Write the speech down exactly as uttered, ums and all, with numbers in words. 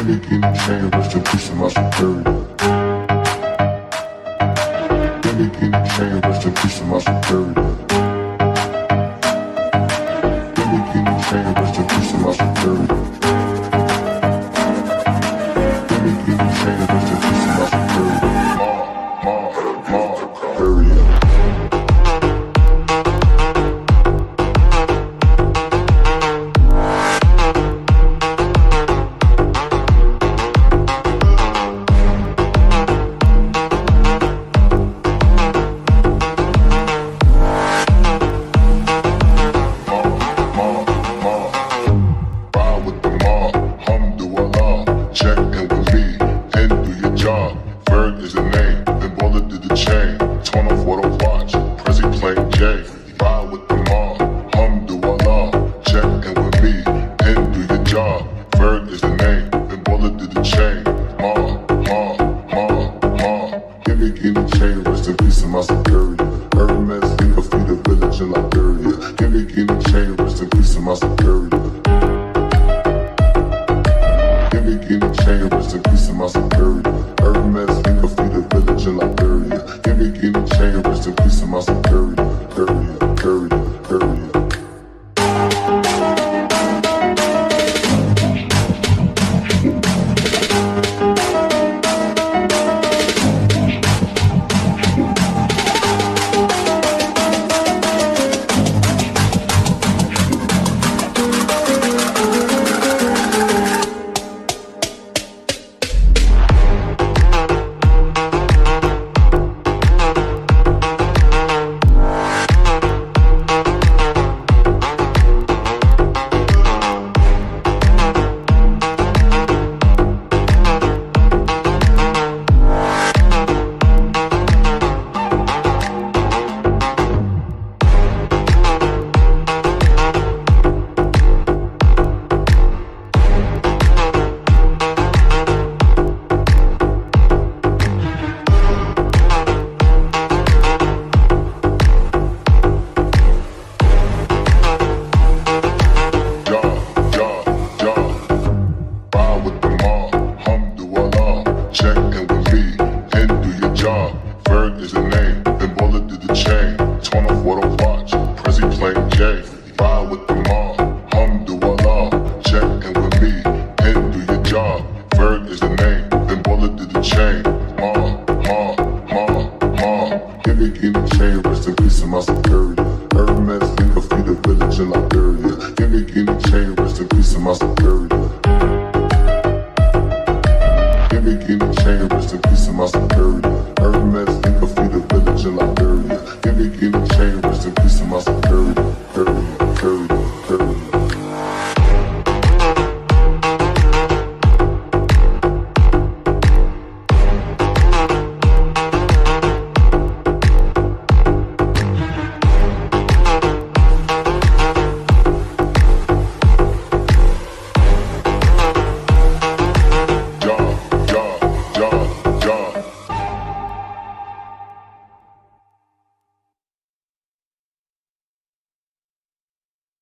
Gimme, gimme chain, rest in peace to my superior. Gimme, gimme chain, rest in peace to my superior. Gimme, gimme chain, rest in peace to my superior. Gimme, gimme chain, rest in peace to my superior. Ma, ma, ma, superior. Chain, rest in peace to my